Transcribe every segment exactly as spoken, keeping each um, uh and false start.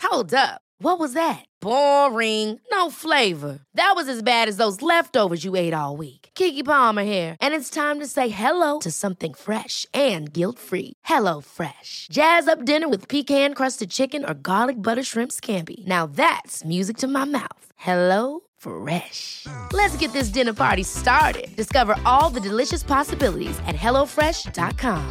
Hold up. What was that? Boring. No flavor. That was as bad as those leftovers you ate all week. Keke Palmer here, and it's time to say hello to something fresh and guilt-free. Hello Fresh. Jazz up dinner with pecan-crusted chicken or garlic butter shrimp scampi. Now that's music to my mouth. Hello Fresh. Let's get this dinner party started. Discover all the delicious possibilities at hello fresh dot com.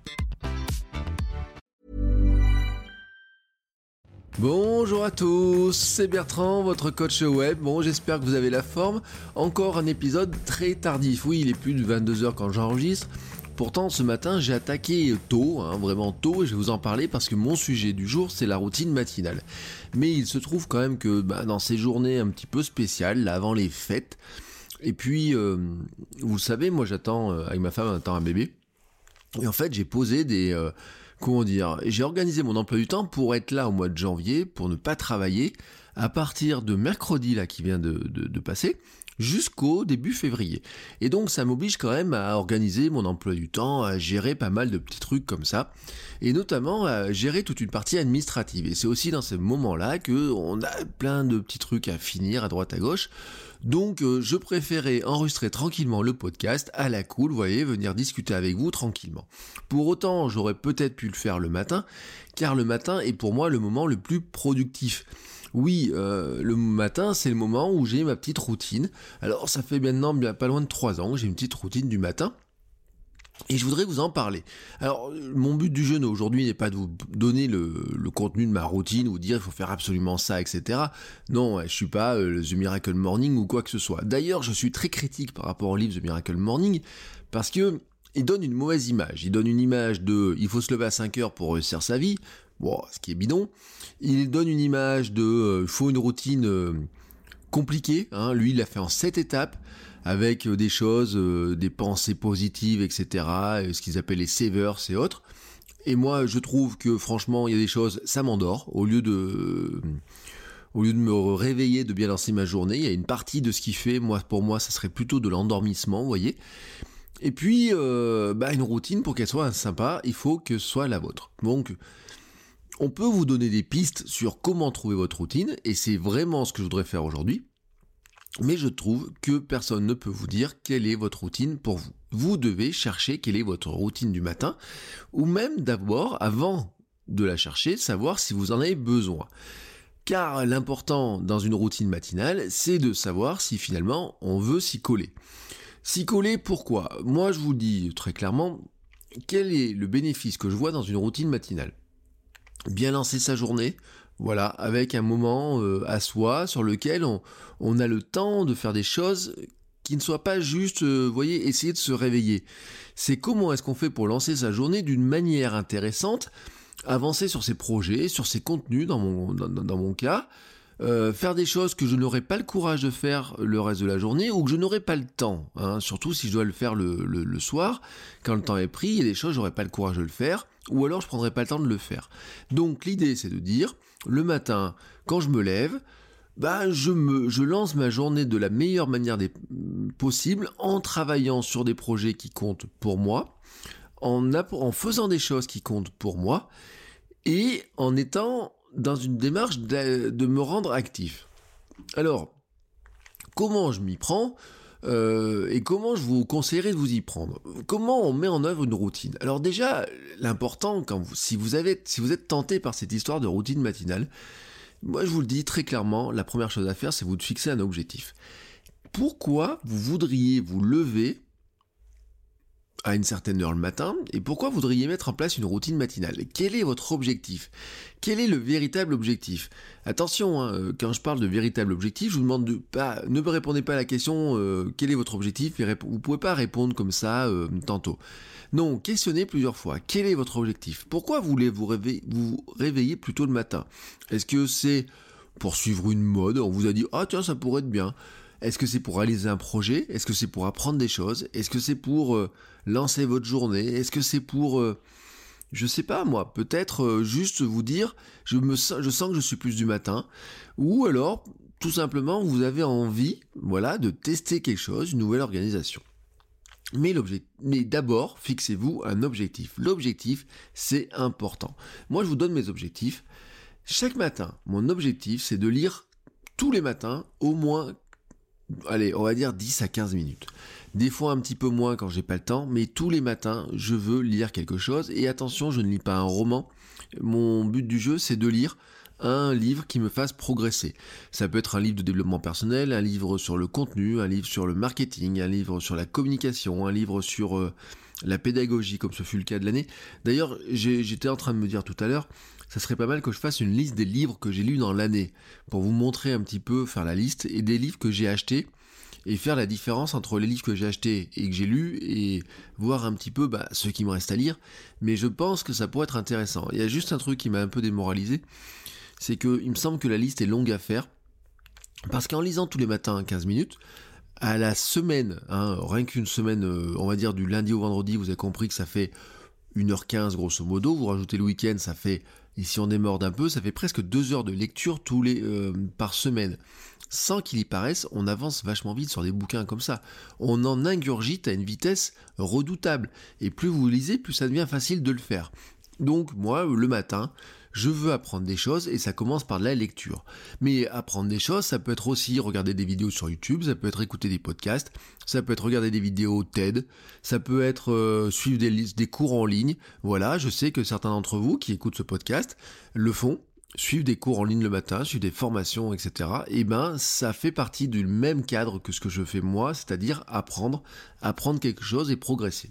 Bonjour à tous, c'est Bertrand, votre coach web. Bon, j'espère que vous avez la forme. Encore un épisode très tardif. Oui, il est plus de vingt-deux heures quand j'enregistre. Pourtant, ce matin, j'ai attaqué tôt, hein, vraiment tôt, et je vais vous en parler parce que mon sujet du jour, c'est la routine matinale. Mais il se trouve quand même que bah, dans ces journées un petit peu spéciales, là, avant les fêtes, et puis, euh, vous savez, moi j'attends, euh, avec ma femme, on attend un bébé, et en fait, j'ai posé des... Euh, Comment dire, j'ai organisé mon emploi du temps pour être là au mois de janvier, pour ne pas travailler, à partir de mercredi là qui vient de, de, de passer, jusqu'au début février. Et donc ça m'oblige quand même à organiser mon emploi du temps, à gérer pas mal de petits trucs comme ça, et notamment à gérer toute une partie administrative. Et c'est aussi dans ces moments-là qu'on a plein de petits trucs à finir à droite à gauche. Donc euh, je préférais enregistrer tranquillement le podcast à la cool, vous voyez, venir discuter avec vous tranquillement. Pour autant, j'aurais peut-être pu le faire le matin, car le matin est pour moi le moment le plus productif. Oui, euh, le matin, c'est le moment où j'ai ma petite routine. Alors ça fait maintenant bien pas loin de trois ans que j'ai une petite routine du matin. Et je voudrais vous en parler. Alors, mon but du jeu aujourd'hui n'est pas de vous donner le, le contenu de ma routine, vous dire il faut faire absolument ça, et cetera. Non, je suis pas euh, The Miracle Morning ou quoi que ce soit. D'ailleurs, je suis très critique par rapport au livre The Miracle Morning, parce que il donne une mauvaise image. Il donne une image de il faut se lever à cinq heures pour réussir sa vie, bon, ce qui est bidon. Il donne une image de euh, il faut une routine euh, compliquée, hein. Lui, il l'a fait en sept étapes, avec des choses, euh, des pensées positives, et cetera, ce qu'ils appellent les savers et autres. Et moi, je trouve que franchement, il y a des choses, ça m'endort. Au lieu de, euh, au lieu de me réveiller, de bien lancer ma journée, il y a une partie de ce qu'il fait, moi, pour moi, ça serait plutôt de l'endormissement, vous voyez. Et puis, euh, bah, une routine, pour qu'elle soit sympa, il faut que ce soit la vôtre. Donc, on peut vous donner des pistes sur comment trouver votre routine, et c'est vraiment ce que je voudrais faire aujourd'hui. Mais je trouve que personne ne peut vous dire quelle est votre routine pour vous. Vous devez chercher quelle est votre routine du matin, ou même d'abord, avant de la chercher, savoir si vous en avez besoin. Car l'important dans une routine matinale, c'est de savoir si finalement on veut s'y coller. S'y coller, pourquoi ? Moi, je vous dis très clairement, quel est le bénéfice que je vois dans une routine matinale ? Bien lancer sa journée, voilà, avec un moment euh, à soi sur lequel on, on a le temps de faire des choses qui ne soient pas juste, euh, vous voyez, essayer de se réveiller. C'est comment est-ce qu'on fait pour lancer sa journée d'une manière intéressante, avancer sur ses projets, sur ses contenus dans mon, dans, dans mon cas, euh, faire des choses que je n'aurai pas le courage de faire le reste de la journée ou que je n'aurai pas le temps, hein, surtout si je dois le faire le, le, le soir, quand le temps est pris, il y a des choses, j'aurai pas le courage de le faire, ou alors je prendrai pas le temps de le faire. Donc l'idée c'est de dire, le matin, quand je me lève, bah, je, me, je lance ma journée de la meilleure manière des, possible en travaillant sur des projets qui comptent pour moi, en, en faisant des choses qui comptent pour moi et en étant dans une démarche de, de me rendre actif. Alors, comment je m'y prends ? Euh, et comment je vous conseillerais de vous y prendre ? Comment on met en œuvre une routine ? Alors déjà, l'important, quand vous, si, vous avez, si vous êtes tenté par cette histoire de routine matinale, moi je vous le dis très clairement, la première chose à faire, c'est vous de fixer un objectif. Pourquoi vous voudriez vous lever à une certaine heure le matin, et pourquoi vous voudriez mettre en place une routine matinale ? Quel est votre objectif ? Quel est le véritable objectif ? Attention, hein, quand je parle de véritable objectif, je vous demande de pas, ne me répondez pas à la question euh, quel est votre objectif, et rép- vous ne pouvez pas répondre comme ça euh, tantôt. Non, questionnez plusieurs fois. Quel est votre objectif ? Pourquoi voulez vous réveiller, vous réveiller plus tôt le matin ? Est-ce que c'est pour suivre une mode ? On vous a dit « Ah tiens, ça pourrait être bien ». Est-ce que c'est pour réaliser un projet ? Est-ce que c'est pour apprendre des choses ? Est-ce que c'est pour euh, lancer votre journée ? Est-ce que c'est pour, euh, je sais pas moi, peut-être euh, juste vous dire, je me sens, je sens que je suis plus du matin, ou alors tout simplement vous avez envie, voilà, de tester quelque chose, une nouvelle organisation. Mais, mais d'abord, fixez-vous un objectif. L'objectif, c'est important. Moi, je vous donne mes objectifs. Chaque matin, mon objectif, c'est de lire tous les matins au moins, allez, on va dire dix à quinze minutes. Des fois un petit peu moins quand j'ai pas le temps, mais tous les matins, je veux lire quelque chose. Et attention, je ne lis pas un roman. Mon but du jeu, c'est de lire un livre qui me fasse progresser. Ça peut être un livre de développement personnel, un livre sur le contenu, un livre sur le marketing, un livre sur la communication, un livre sur euh, la pédagogie, comme ce fut le cas de l'année. D'ailleurs, j'ai, j'étais en train de me dire tout à l'heure, ça serait pas mal que je fasse une liste des livres que j'ai lus dans l'année, pour vous montrer un petit peu, faire la liste, et des livres que j'ai achetés, et faire la différence entre les livres que j'ai achetés et que j'ai lus, et voir un petit peu bah, ceux qui me restent à lire. Mais je pense que ça pourrait être intéressant. Il y a juste un truc qui m'a un peu démoralisé, c'est que il me semble que la liste est longue à faire, parce qu'en lisant tous les matins quinze minutes, à la semaine, hein, rien qu'une semaine, euh, on va dire du lundi au vendredi, vous avez compris que ça fait une heure quinze grosso modo, vous rajoutez le week-end, ça fait, et si on démorde un peu, ça fait presque deux heures de lecture tous les euh, par semaine. Sans qu'il y paraisse, on avance vachement vite sur des bouquins comme ça. On en ingurgite à une vitesse redoutable. Et plus vous lisez, plus ça devient facile de le faire. Donc moi, le matin, je veux apprendre des choses et ça commence par de la lecture. Mais apprendre des choses, ça peut être aussi regarder des vidéos sur YouTube, ça peut être écouter des podcasts, ça peut être regarder des vidéos TED, ça peut être euh, suivre des, des cours en ligne. Voilà, je sais que certains d'entre vous qui écoutent ce podcast le font, suivent des cours en ligne le matin, suivent des formations, et cetera. Et ben, ça fait partie du même cadre que ce que je fais moi, c'est-à-dire apprendre, apprendre quelque chose et progresser.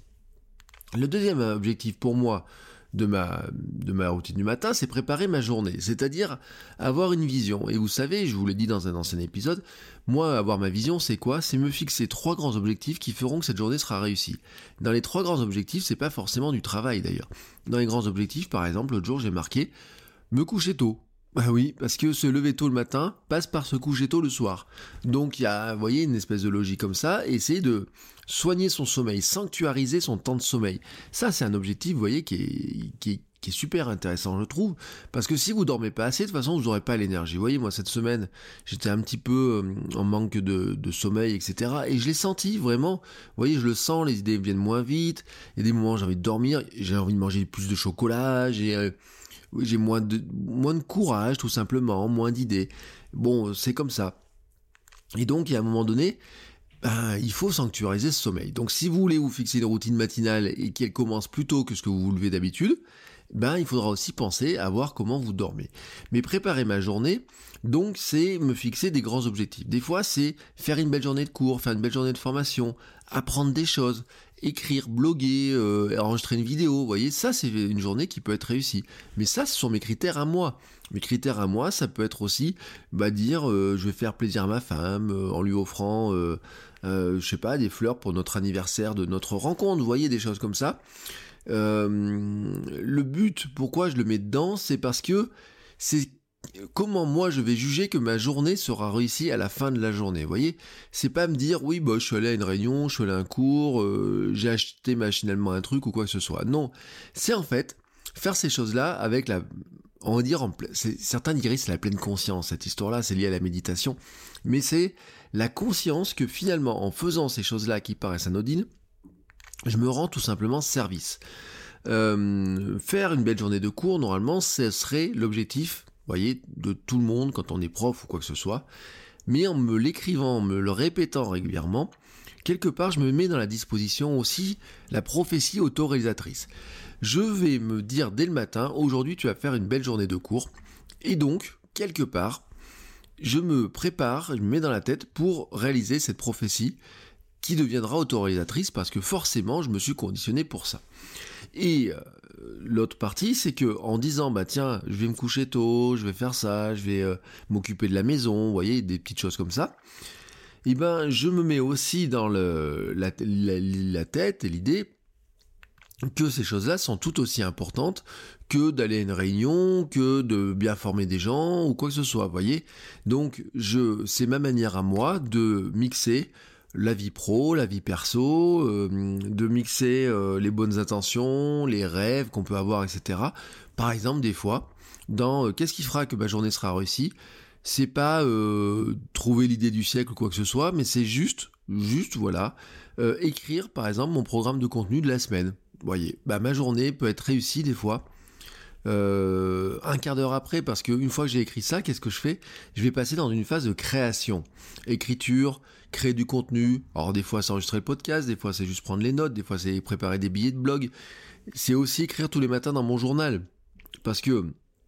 Le deuxième objectif pour moi, de ma, de ma routine du matin, c'est préparer ma journée, c'est-à-dire avoir une vision. Et vous savez, je vous l'ai dit dans un ancien épisode, moi, avoir ma vision, c'est quoi ? C'est me fixer trois grands objectifs qui feront que cette journée sera réussie. Dans les trois grands objectifs, c'est pas forcément du travail d'ailleurs. Dans les grands objectifs, par exemple, l'autre jour, j'ai marqué « me coucher tôt ». Bah oui, parce que se lever tôt le matin passe par se coucher tôt le soir. Donc il y a, vous voyez, une espèce de logique comme ça, et essayer de soigner son sommeil, sanctuariser son temps de sommeil. Ça, c'est un objectif, vous voyez, qui est, qui est, qui est super intéressant, je trouve, parce que si vous dormez pas assez, de toute façon, vous n'aurez pas l'énergie. Vous voyez, moi, cette semaine, j'étais un petit peu en manque de, de sommeil, et cetera. Et je l'ai senti, vraiment. Vous voyez, je le sens, les idées viennent moins vite. Il y a des moments où j'ai envie de dormir, j'ai envie de manger plus de chocolat, j'ai... Euh, Oui, j'ai moins de, moins de courage, tout simplement, moins d'idées. Bon, c'est comme ça. Et donc, il y a un moment donné, ben, il faut sanctuariser ce sommeil. Donc, si vous voulez vous fixer une routine matinale et qu'elle commence plus tôt que ce que vous vous levez d'habitude, ben, il faudra aussi penser à voir comment vous dormez. Mais préparer ma journée, donc, c'est me fixer des grands objectifs. Des fois, c'est faire une belle journée de cours, faire une belle journée de formation, apprendre des choses, écrire, bloguer, euh, enregistrer une vidéo, vous voyez, ça c'est une journée qui peut être réussie. Mais ça, ce sont mes critères à moi. Mes critères à moi, ça peut être aussi, bah, dire, euh, je vais faire plaisir à ma femme, euh, en lui offrant, euh, euh, je sais pas, des fleurs pour notre anniversaire de notre rencontre, vous voyez, des choses comme ça. Euh, le but, pourquoi je le mets dedans, c'est parce que c'est comment moi je vais juger que ma journée sera réussie à la fin de la journée, vous voyez ? C'est pas me dire, oui, bah, je suis allé à une réunion, je suis allé à un cours, euh, j'ai acheté machinalement un truc ou quoi que ce soit. Non, c'est en fait faire ces choses-là avec la... On va dire, en ple... c'est... certains diraient c'est la pleine conscience, cette histoire-là, c'est lié à la méditation, mais c'est la conscience que finalement, en faisant ces choses-là qui paraissent anodines, je me rends tout simplement service. Euh, faire une belle journée de cours, normalement, ce serait l'objectif, vous voyez, de tout le monde quand on est prof ou quoi que ce soit, mais en me l'écrivant, en me le répétant régulièrement, quelque part je me mets dans la disposition aussi la prophétie autoréalisatrice. Je vais me dire dès le matin, aujourd'hui tu vas faire une belle journée de cours, et donc, quelque part, je me prépare, je me mets dans la tête pour réaliser cette prophétie qui deviendra autoréalisatrice parce que forcément je me suis conditionné pour ça. Et euh, l'autre partie, c'est que en disant bah tiens, je vais me coucher tôt, je vais faire ça, je vais euh, m'occuper de la maison, vous voyez, des petites choses comme ça. Et ben, je me mets aussi dans le la, la, la tête et l'idée que ces choses-là sont tout aussi importantes que d'aller à une réunion, que de bien former des gens ou quoi que ce soit, vous voyez. Donc, je, c'est ma manière à moi de mixer la vie pro, la vie perso, euh, de mixer euh, les bonnes intentions, les rêves qu'on peut avoir, et cetera. Par exemple, des fois, dans euh, qu'est-ce qui fera que ma journée sera réussie, c'est pas euh, trouver l'idée du siècle ou quoi que ce soit, mais c'est juste, juste, voilà, euh, écrire, par exemple, mon programme de contenu de la semaine. Vous voyez, bah, ma journée peut être réussie des fois, euh, euh, un quart d'heure après, parce qu'une fois que j'ai écrit ça, qu'est-ce que je fais ? Je vais passer dans une phase de création. Écriture, créer du contenu. Alors des fois c'est enregistrer le podcast, des fois c'est juste prendre les notes, des fois c'est préparer des billets de blog. C'est aussi écrire tous les matins dans mon journal. Parce que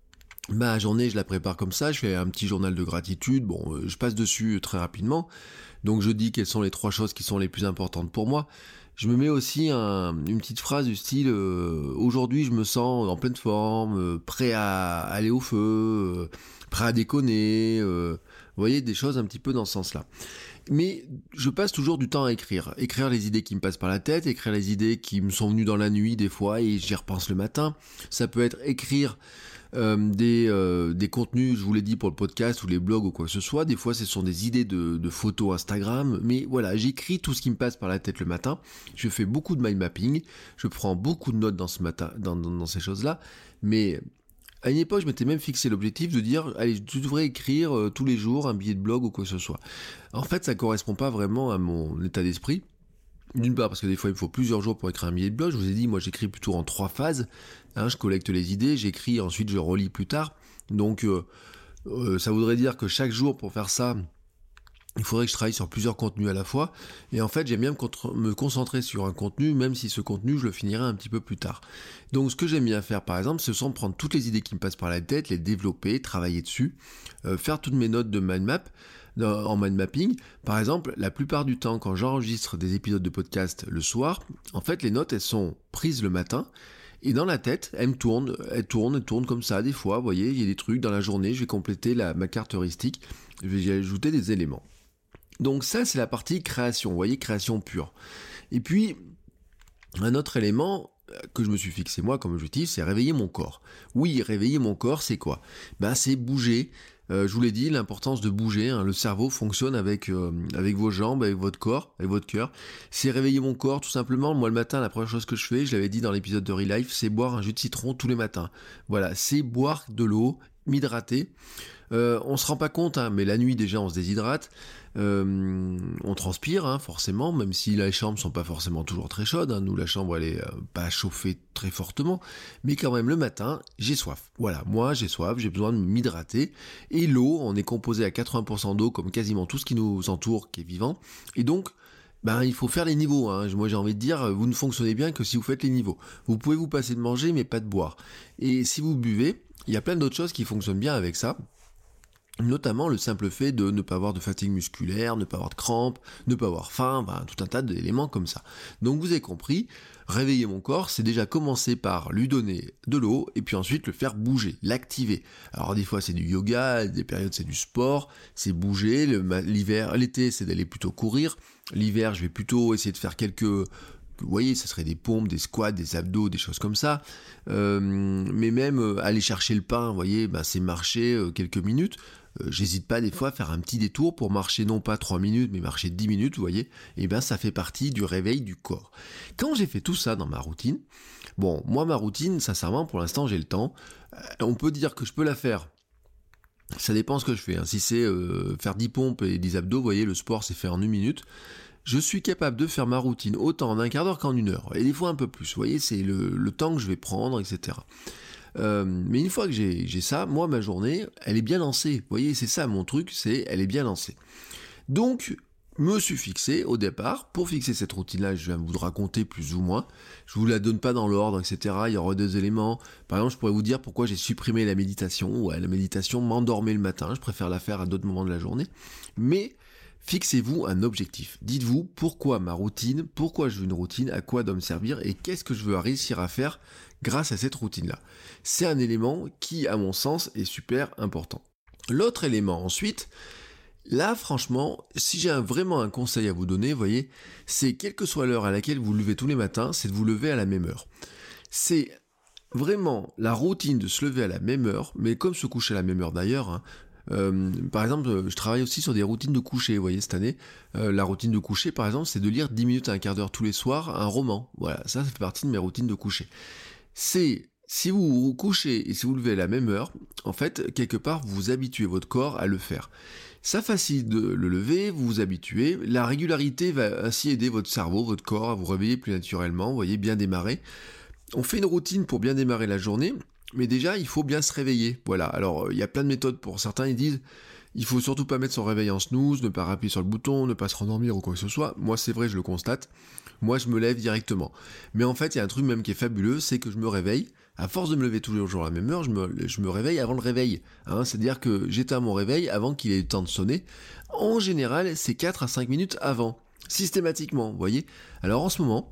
ma journée, je la prépare comme ça, je fais un petit journal de gratitude, bon, euh, je passe dessus très rapidement. Donc je dis quelles sont les trois choses qui sont les plus importantes pour moi. Je me mets aussi un, une petite phrase du style euh, « Aujourd'hui, je me sens en pleine forme, euh, prêt à aller au feu, euh, prêt à déconner. Euh, » vous voyez, des choses un petit peu dans ce sens-là. Mais je passe toujours du temps à écrire. Écrire les idées qui me passent par la tête, écrire les idées qui me sont venues dans la nuit des fois et j'y repense le matin. Ça peut être écrire euh, des, euh, des contenus, je vous l'ai dit, pour le podcast ou les blogs ou quoi que ce soit. Des fois, ce sont des idées de, de photos Instagram. Mais voilà, j'écris tout ce qui me passe par la tête le matin. Je fais beaucoup de mind mapping. Je prends beaucoup de notes dans, ce matin, dans, dans, dans ces choses-là. Mais à une époque, je m'étais même fixé l'objectif de dire « Allez, tu devrais écrire euh, tous les jours un billet de blog ou quoi que ce soit. » En fait, ça correspond pas vraiment à mon état d'esprit. D'une part, parce que des fois, il me faut plusieurs jours pour écrire un billet de blog. Je vous ai dit, moi, j'écris plutôt en trois phases. Hein, je collecte les idées, j'écris, ensuite je relis plus tard. Donc, euh, euh, ça voudrait dire que chaque jour, pour faire ça, il faudrait que je travaille sur plusieurs contenus à la fois. Et en fait, j'aime bien me, contre- me concentrer sur un contenu, même si ce contenu, je le finirai un petit peu plus tard. Donc, ce que j'aime bien faire, par exemple, ce sont prendre toutes les idées qui me passent par la tête, les développer, travailler dessus, euh, faire toutes mes notes de mind map, en mind mapping. Par exemple, la plupart du temps, quand j'enregistre des épisodes de podcast le soir, en fait, les notes, elles sont prises le matin, et dans la tête, elles me tournent, elles tournent, elles tournent comme ça, des fois, vous voyez, il y a des trucs dans la journée, je vais compléter la, ma carte heuristique, je vais y ajouter des éléments. Donc ça, c'est la partie création, vous voyez, création pure. Et puis, un autre élément que je me suis fixé moi comme objectif, c'est réveiller mon corps. Oui, réveiller mon corps, c'est quoi ? Ben, c'est bouger. Euh, je vous l'ai dit, l'importance de bouger, hein, le cerveau fonctionne avec, euh, avec vos jambes, avec votre corps, avec votre cœur. C'est réveiller mon corps, tout simplement. Moi, le matin, la première chose que je fais, je l'avais dit dans l'épisode de Real Life, c'est boire un jus de citron tous les matins. Voilà, c'est boire de l'eau, m'hydrater. Euh, on se rend pas compte, hein, mais la nuit déjà on se déshydrate, euh, on transpire hein, forcément, même si les chambres sont pas forcément toujours très chaudes, hein. Nous la chambre elle est euh, pas chauffée très fortement, mais quand même le matin j'ai soif. Voilà, moi j'ai soif, j'ai besoin de m'hydrater, et l'eau, on est composé à quatre-vingts pour cent d'eau comme quasiment tout ce qui nous entoure, qui est vivant, et donc ben, il faut faire les niveaux, hein. Moi j'ai envie de dire, vous ne fonctionnez bien que si vous faites les niveaux. Vous pouvez vous passer de manger mais pas de boire. Et si vous buvez, il y a plein d'autres choses qui fonctionnent bien avec ça. Notamment le simple fait de ne pas avoir de fatigue musculaire, ne pas avoir de crampes, ne pas avoir faim, ben, tout un tas d'éléments comme ça. Donc vous avez compris, réveiller mon corps, c'est déjà commencer par lui donner de l'eau et puis ensuite le faire bouger, l'activer. Alors des fois c'est du yoga, des périodes c'est du sport, c'est bouger. Le, l'hiver, l'été c'est d'aller plutôt courir. L'hiver je vais plutôt essayer de faire quelques... Vous voyez, ça serait des pompes, des squats, des abdos, des choses comme ça. Euh, mais même euh, aller chercher le pain, vous voyez, ben, c'est marcher euh, quelques minutes. Euh, j'hésite pas des fois à faire un petit détour pour marcher non pas trois minutes, mais marcher dix minutes, vous voyez. Et ben ça fait partie du réveil du corps. Quand j'ai fait tout ça dans ma routine, bon, moi ma routine, sincèrement, pour l'instant j'ai le temps. Euh, on peut dire que je peux la faire. Ça dépend ce que je fais. Hein. Si c'est euh, faire dix pompes et dix abdos, vous voyez, le sport c'est fait en une minute. Je suis capable de faire ma routine autant en un quart d'heure qu'en une heure, et des fois un peu plus, vous voyez, c'est le, le temps que je vais prendre, et cetera. Euh, mais une fois que j'ai, j'ai ça, moi, ma journée, elle est bien lancée, vous voyez, c'est ça mon truc, c'est elle est bien lancée. Donc, me suis fixé au départ, pour fixer cette routine-là, je viens vous raconter plus ou moins, je vous la donne pas dans l'ordre, et cetera, il y aura deux éléments, par exemple, je pourrais vous dire pourquoi j'ai supprimé la méditation, ouais, la méditation m'endormait le matin, je préfère la faire à d'autres moments de la journée, mais... Fixez-vous un objectif. Dites-vous pourquoi ma routine, pourquoi je veux une routine, à quoi doit me servir et qu'est-ce que je veux réussir à faire grâce à cette routine-là. C'est un élément qui, à mon sens, est super important. L'autre élément ensuite, là franchement, si j'ai un, vraiment un conseil à vous donner, vous voyez, c'est quelle que soit l'heure à laquelle vous vous levez tous les matins, c'est de vous lever à la même heure. C'est vraiment la routine de se lever à la même heure, mais comme se coucher à la même heure d'ailleurs, hein. Euh, par exemple, je travaille aussi sur des routines de coucher, vous voyez, cette année. Euh, la routine de coucher, par exemple, c'est de lire dix minutes à un quart d'heure tous les soirs un roman. Voilà, ça, ça fait partie de mes routines de coucher. C'est, si vous vous couchez et si vous levez à la même heure, en fait, quelque part, vous habituez votre corps à le faire. Ça facilite de le lever, vous vous habituez. La régularité va ainsi aider votre cerveau, votre corps à vous réveiller plus naturellement, vous voyez, bien démarrer. On fait une routine pour bien démarrer la journée. Mais déjà, il faut bien se réveiller. Voilà, alors il y a plein de méthodes pour certains, ils disent il faut surtout pas mettre son réveil en snooze, ne pas appuyer sur le bouton, ne pas se rendormir ou quoi que ce soit. Moi, c'est vrai, je le constate. Moi, je me lève directement. Mais en fait, il y a un truc même qui est fabuleux, c'est que je me réveille. À force de me lever tous les jours à la même heure, je me, je me réveille avant le réveil. Hein, c'est-à-dire que j'éteins mon réveil avant qu'il ait eu le temps de sonner. En général, c'est quatre à cinq minutes avant. Systématiquement, vous voyez. Alors en ce moment,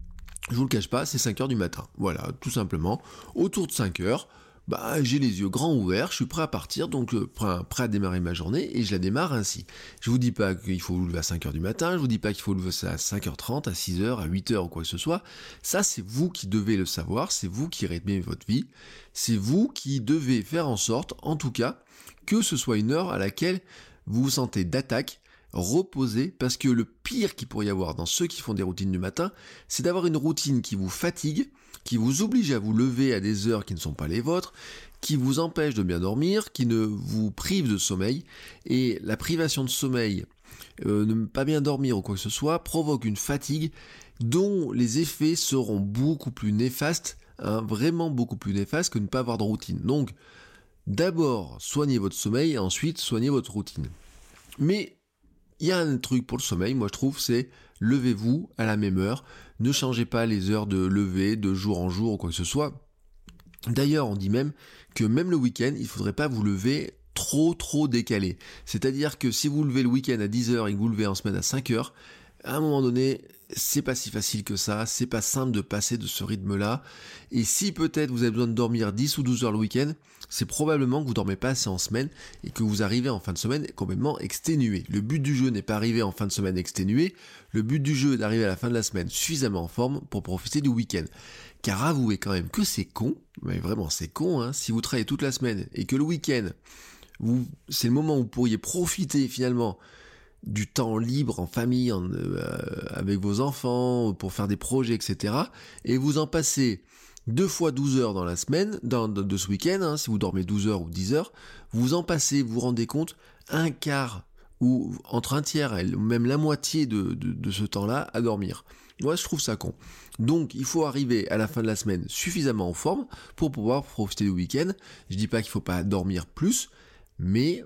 je vous le cache pas, c'est cinq heures du matin. Voilà, tout simplement. Autour de cinq heures, bah, j'ai les yeux grands ouverts, je suis prêt à partir, donc euh, prêt à démarrer ma journée, et je la démarre ainsi. Je vous dis pas qu'il faut vous lever à cinq heures du matin, je vous dis pas qu'il faut vous lever à cinq heures trente, à six heures, à huit heures ou quoi que ce soit. Ça, c'est vous qui devez le savoir, c'est vous qui rythmez votre vie, c'est vous qui devez faire en sorte, en tout cas, que ce soit une heure à laquelle vous vous sentez d'attaque, reposé, parce que le pire qu'il pourrait y avoir dans ceux qui font des routines du matin, c'est d'avoir une routine qui vous fatigue, qui vous oblige à vous lever à des heures qui ne sont pas les vôtres, qui vous empêche de bien dormir, qui ne vous prive de sommeil, et la privation de sommeil, euh, ne pas bien dormir ou quoi que ce soit, provoque une fatigue dont les effets seront beaucoup plus néfastes, hein, vraiment beaucoup plus néfastes que ne pas avoir de routine. Donc, d'abord, soignez votre sommeil, et ensuite, soignez votre routine. Mais il y a un truc pour le sommeil, moi je trouve, c'est levez-vous à la même heure, ne changez pas les heures de lever de jour en jour ou quoi que ce soit. D'ailleurs, on dit même que même le week-end, il ne faudrait pas vous lever trop trop décalé. C'est-à-dire que si vous levez le week-end à dix heures et que vous levez en semaine à cinq heures, à un moment donné, c'est pas si facile que ça, c'est pas simple de passer de ce rythme-là. Et si peut-être vous avez besoin de dormir dix ou douze heures le week-end, c'est probablement que vous dormez pas assez en semaine et que vous arrivez en fin de semaine complètement exténué. Le but du jeu n'est pas arriver en fin de semaine exténué, le but du jeu est d'arriver à la fin de la semaine suffisamment en forme pour profiter du week-end. Car avouez quand même que c'est con, mais vraiment c'est con, hein, si vous travaillez toute la semaine et que le week-end, vous, c'est le moment où vous pourriez profiter finalement du temps libre en famille, en, euh, avec vos enfants, pour faire des projets, et cetera. Et vous en passez deux fois douze heures dans la semaine, dans, de, de ce week-end, hein, si vous dormez douze heures ou dix heures, vous en passez, vous vous rendez compte, un quart ou entre un tiers et même la moitié de, de, de ce temps-là à dormir. Moi, je trouve ça con. Donc, il faut arriver à la fin de la semaine suffisamment en forme pour pouvoir profiter du week-end. Je dis pas qu'il faut pas dormir plus, mais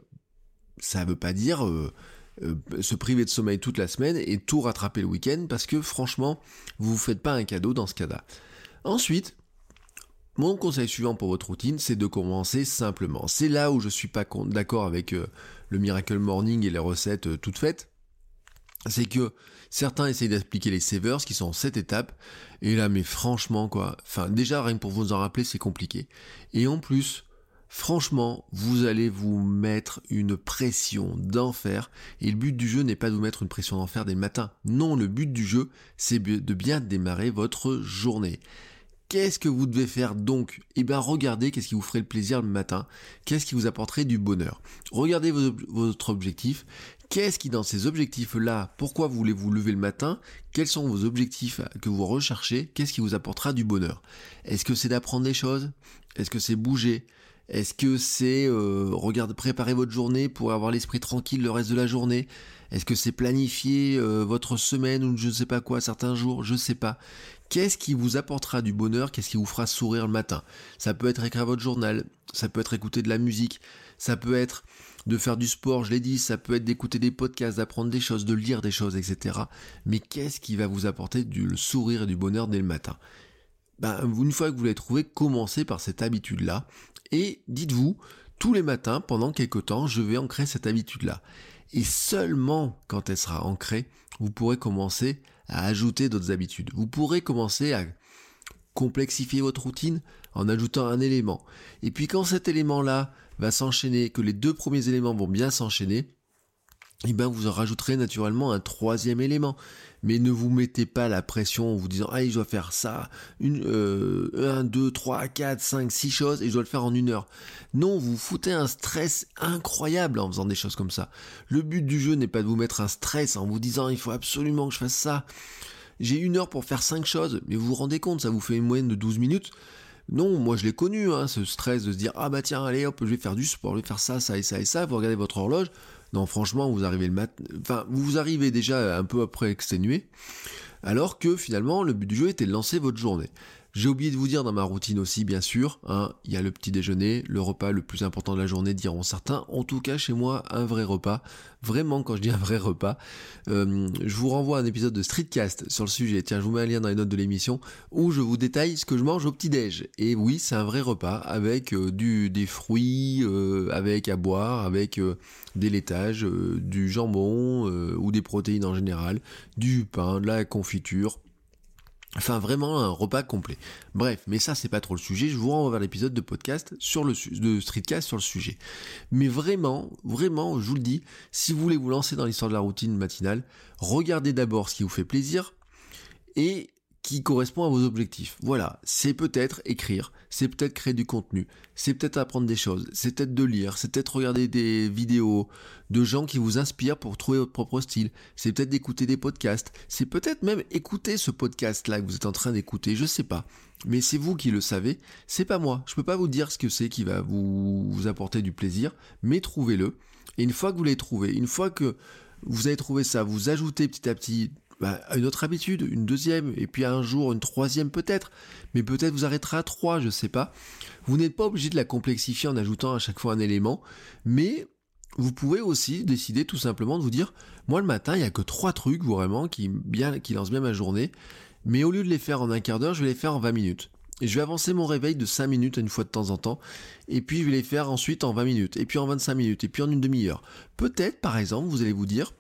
ça veut pas dire euh, euh, se priver de sommeil toute la semaine et tout rattraper le week-end, parce que franchement, vous vous faites pas un cadeau dans ce cas-là. Ensuite, mon conseil suivant pour votre routine, c'est de commencer simplement. C'est là où je suis pas d'accord avec euh, le Miracle Morning et les recettes euh, toutes faites. C'est que certains essayent d'appliquer les savers qui sont en sept étapes, et là, mais franchement, quoi, enfin, déjà, rien que pour vous en rappeler, c'est compliqué. Et en plus, franchement, vous allez vous mettre une pression d'enfer, et le but du jeu n'est pas de vous mettre une pression d'enfer dès le matin. Non, le but du jeu, c'est de bien démarrer votre journée. Qu'est-ce que vous devez faire donc ? Eh bien, regardez qu'est-ce qui vous ferait le plaisir le matin, qu'est-ce qui vous apporterait du bonheur. Regardez vos, votre objectif, qu'est-ce qui dans ces objectifs-là, pourquoi voulez-vous lever le matin ? Quels sont vos objectifs que vous recherchez ? Qu'est-ce qui vous apportera du bonheur ? Est-ce que c'est d'apprendre des choses ? Est-ce que c'est bouger ? Est-ce que c'est euh, regarder, préparer votre journée pour avoir l'esprit tranquille le reste de la journée ? Est-ce que c'est planifier euh, votre semaine ou je ne sais pas quoi, certains jours ? Je ne sais pas. Qu'est-ce qui vous apportera du bonheur ? Qu'est-ce qui vous fera sourire le matin ? Ça peut être écrire votre journal, ça peut être écouter de la musique, ça peut être de faire du sport, je l'ai dit, ça peut être d'écouter des podcasts, d'apprendre des choses, de lire des choses, et cetera. Mais qu'est-ce qui va vous apporter du sourire et du bonheur dès le matin ? Ben, une fois que vous l'avez trouvé, commencez par cette habitude-là et dites-vous, tous les matins, pendant quelques temps, je vais ancrer cette habitude-là. Et seulement quand elle sera ancrée, vous pourrez commencer à ajouter d'autres habitudes. Vous pourrez commencer à complexifier votre routine en ajoutant un élément. Et puis quand cet élément-là va s'enchaîner, que les deux premiers éléments vont bien s'enchaîner, et ben vous en rajouterez naturellement un troisième élément. Mais ne vous mettez pas la pression en vous disant « Ah, je dois faire ça, une, euh, un, deux, trois, quatre, cinq, six choses et je dois le faire en une heure. » Non, vous foutez un stress incroyable en faisant des choses comme ça. Le but du jeu n'est pas de vous mettre un stress en vous disant « Il faut absolument que je fasse ça. J'ai une heure pour faire cinq choses. » Mais vous vous rendez compte, ça vous fait une moyenne de douze minutes. Non, moi je l'ai connu, hein, ce stress de se dire « Ah bah tiens, allez hop, je vais faire du sport, je vais faire ça, ça et ça et ça. » Vous regardez votre horloge. Non, franchement, vous arrivez le matin, enfin, vous arrivez déjà un peu après exténué, alors que finalement, le but du jeu était de lancer votre journée. J'ai oublié de vous dire dans ma routine aussi, bien sûr, hein, il y a le petit déjeuner, le repas le plus important de la journée, diront certains. En tout cas, chez moi, un vrai repas. Vraiment, quand je dis un vrai repas, euh, je vous renvoie à un épisode de Streetcast sur le sujet. Tiens, je vous mets un lien dans les notes de l'émission où je vous détaille ce que je mange au petit-déj. Et oui, c'est un vrai repas avec euh, du, des fruits, euh, avec à boire, avec euh, des laitages, euh, du jambon euh, ou des protéines en général, du pain, de la confiture. Enfin, vraiment un repas complet. Bref, mais ça, c'est pas trop le sujet. Je vous renvoie vers l'épisode de podcast sur le su- de Streetcast sur le sujet. Mais vraiment, vraiment, je vous le dis, si vous voulez vous lancer dans l'histoire de la routine matinale, regardez d'abord ce qui vous fait plaisir et qui correspond à vos objectifs. Voilà, c'est peut-être écrire, c'est peut-être créer du contenu, c'est peut-être apprendre des choses, c'est peut-être de lire, c'est peut-être regarder des vidéos de gens qui vous inspirent pour trouver votre propre style, c'est peut-être d'écouter des podcasts, c'est peut-être même écouter ce podcast-là que vous êtes en train d'écouter, je sais pas. Mais c'est vous qui le savez, c'est pas moi. Je peux pas vous dire ce que c'est qui va vous, vous apporter du plaisir, mais trouvez-le. Et une fois que vous l'avez trouvé, une fois que vous avez trouvé ça, vous ajoutez petit à petit bah, une autre habitude, une deuxième, et puis un jour une troisième peut-être, mais peut-être vous arrêterez à trois, je sais pas. Vous n'êtes pas obligé de la complexifier en ajoutant à chaque fois un élément, mais vous pouvez aussi décider tout simplement de vous dire, moi le matin, il n'y a que trois trucs vraiment qui, bien, qui lancent bien ma journée, mais au lieu de les faire en un quart d'heure, je vais les faire en vingt minutes. Et je vais avancer mon réveil de cinq minutes une fois de temps en temps, et puis je vais les faire ensuite en vingt minutes, et puis en vingt-cinq minutes, et puis en une demi-heure. Peut-être, par exemple, vous allez vous dire,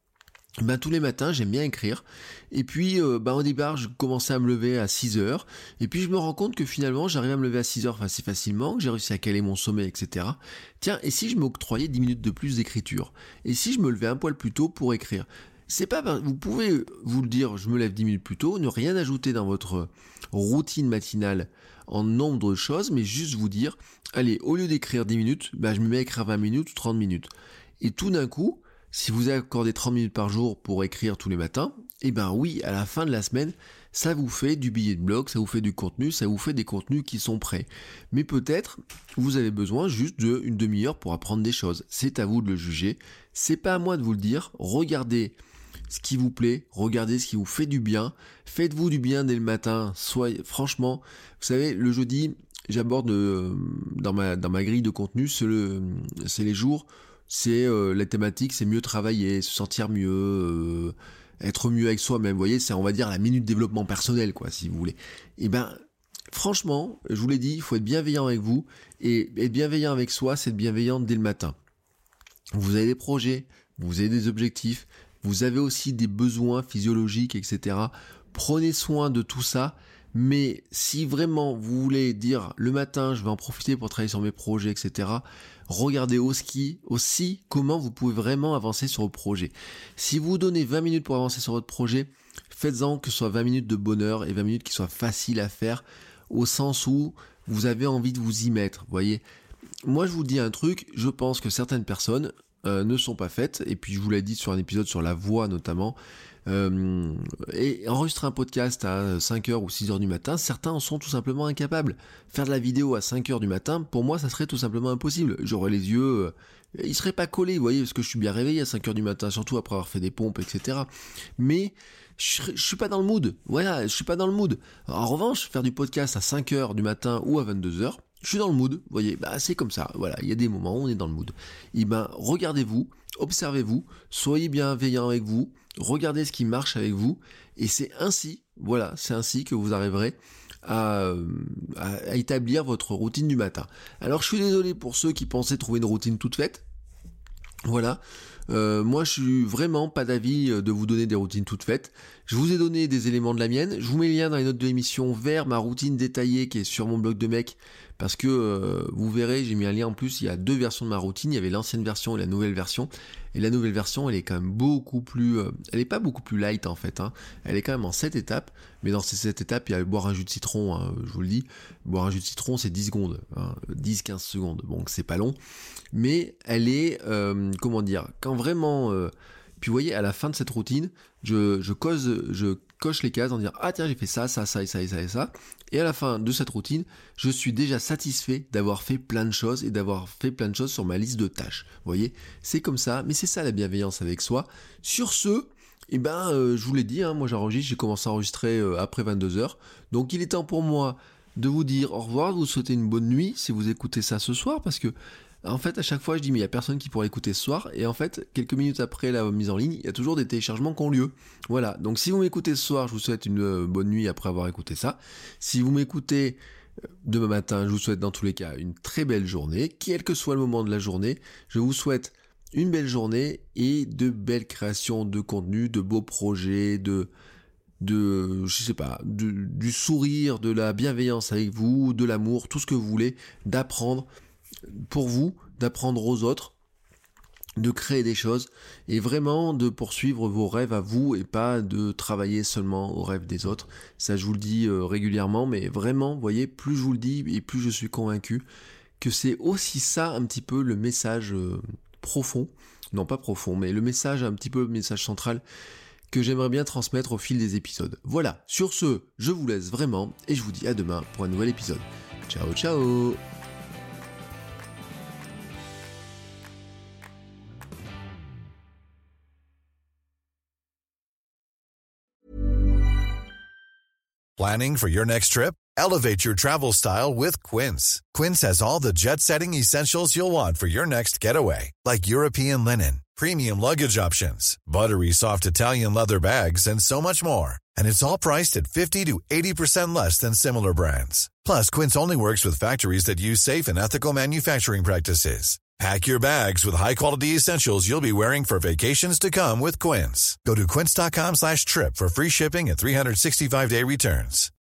ben, tous les matins, j'aime bien écrire. Et puis, euh, ben, au départ, je commençais à me lever à six heures. Et puis, je me rends compte que finalement, j'arrive à me lever à six heures assez facilement, que j'ai réussi à caler mon sommeil, et cetera. Tiens, et si je m'octroyais dix minutes de plus d'écriture? Et si je me levais un poil plus tôt pour écrire? C'est pas, vous pouvez vous le dire, je me lève dix minutes plus tôt, ne rien ajouter dans votre routine matinale en nombre de choses, mais juste vous dire, allez, au lieu d'écrire dix minutes, ben, je me mets à écrire vingt minutes ou trente minutes. Et tout d'un coup, si vous accordez trente minutes par jour pour écrire tous les matins, eh ben oui, à la fin de la semaine, ça vous fait du billet de blog, ça vous fait du contenu, ça vous fait des contenus qui sont prêts. Mais peut-être, vous avez besoin juste d'une demi-heure pour apprendre des choses. C'est à vous de le juger. C'est pas à moi de vous le dire. Regardez ce qui vous plaît, regardez ce qui vous fait du bien. Faites-vous du bien dès le matin. Soyez, franchement, vous savez, le jeudi, j'aborde euh, dans ma, dans ma grille de contenu, c'est, le, c'est les jours... C'est euh, la thématique, c'est mieux travailler, se sentir mieux, euh, être mieux avec soi-même. Vous voyez, c'est on va dire la minute développement personnel, quoi, si vous voulez. Et ben, franchement, je vous l'ai dit, il faut être bienveillant avec vous et être bienveillant avec soi, c'est être bienveillant dès le matin. Vous avez des projets, vous avez des objectifs, vous avez aussi des besoins physiologiques, et cetera. Prenez soin de tout ça. Mais si vraiment vous voulez dire le matin, je vais en profiter pour travailler sur mes projets, et cetera, regardez aussi, aussi comment vous pouvez vraiment avancer sur vos projets. Si vous donnez vingt minutes pour avancer sur votre projet, faites-en que ce soit vingt minutes de bonheur et vingt minutes qui soient faciles à faire, au sens où vous avez envie de vous y mettre. Vous voyez, moi je vous dis un truc, je pense que certaines personnes euh, ne sont pas faites, et puis je vous l'ai dit sur un épisode sur la voix notamment, Euh, et enregistrer un podcast à cinq heures ou six heures du matin, certains en sont tout simplement incapables. Faire de la vidéo à cinq heures du matin, pour moi ça serait tout simplement impossible. J'aurais les yeux, euh, ils seraient pas collés, vous voyez, parce que je suis bien réveillé à cinq heures du matin, surtout après avoir fait des pompes, et cetera. Mais je, je suis pas dans le mood, voilà, je suis pas dans le mood. En revanche, faire du podcast à cinq heures du matin ou à vingt-deux heures, je suis dans le mood, vous voyez, bah c'est comme ça, voilà, il y a des moments où on est dans le mood. Et ben, regardez-vous, observez-vous, soyez bienveillant avec vous, regardez ce qui marche avec vous, et c'est ainsi, voilà, c'est ainsi que vous arriverez à, à, à établir votre routine du matin. Alors je suis désolé pour ceux qui pensaient trouver une routine toute faite, voilà, euh, moi je suis vraiment pas d'avis de vous donner des routines toutes faites. Je vous ai donné des éléments de la mienne, je vous mets le lien dans les notes de l'émission vers ma routine détaillée qui est sur mon blog de mec, parce que euh, vous verrez, j'ai mis un lien en plus, il y a deux versions de ma routine, il y avait l'ancienne version et la nouvelle version, et la nouvelle version elle est quand même beaucoup plus, euh, elle est pas beaucoup plus light en fait, hein. Elle est quand même en sept étapes, mais dans ces sept étapes il y a boire un jus de citron, hein, je vous le dis, boire un jus de citron c'est dix secondes, hein, dix à quinze secondes, donc c'est pas long, mais elle est, euh, comment dire, quand vraiment... Euh, puis vous voyez, à la fin de cette routine, je, je, cause, je coche les cases en disant « Ah tiens, j'ai fait ça, ça, ça, et ça, et ça, et ça. » Et à la fin de cette routine, je suis déjà satisfait d'avoir fait plein de choses et d'avoir fait plein de choses sur ma liste de tâches. Vous voyez, c'est comme ça, mais c'est ça la bienveillance avec soi. Sur ce, Et ben, euh, je vous l'ai dit, hein, moi j'enregistre, j'ai commencé à enregistrer euh, après vingt-deux heures. Donc il est temps pour moi de vous dire au revoir, de vous souhaiter une bonne nuit si vous écoutez ça ce soir, parce que en fait à chaque fois je dis mais il n'y a personne qui pourrait écouter ce soir, et en fait quelques minutes après la mise en ligne, il y a toujours des téléchargements qui ont lieu. Voilà, donc si vous m'écoutez ce soir, je vous souhaite une euh, bonne nuit après avoir écouté ça. Si vous m'écoutez euh, demain matin, je vous souhaite dans tous les cas une très belle journée, quel que soit le moment de la journée, je vous souhaite une belle journée et de belles créations de contenu, de beaux projets, de, de je sais pas, de, du sourire, de la bienveillance avec vous, de l'amour, tout ce que vous voulez, d'apprendre pour vous, d'apprendre aux autres, de créer des choses et vraiment de poursuivre vos rêves à vous et pas de travailler seulement aux rêves des autres. Ça, je vous le dis euh, régulièrement, mais vraiment, vous voyez, plus je vous le dis et plus je suis convaincu que c'est aussi ça un petit peu le message euh, profond, non pas profond, mais le message, un petit peu le message central que j'aimerais bien transmettre au fil des épisodes. Voilà, sur ce, je vous laisse vraiment et je vous dis à demain pour un nouvel épisode. Ciao, ciao. Planning for your next trip? Elevate your travel style with Quince. Quince has all the jet-setting essentials you'll want for your next getaway, like European linen, premium luggage options, buttery soft Italian leather bags, and so much more. And it's all priced at fifty to eighty percent less than similar brands. Plus, Quince only works with factories that use safe and ethical manufacturing practices. Pack your bags with high-quality essentials you'll be wearing for vacations to come with Quince. Go to quince.com slash trip for free shipping and three sixty-five day returns.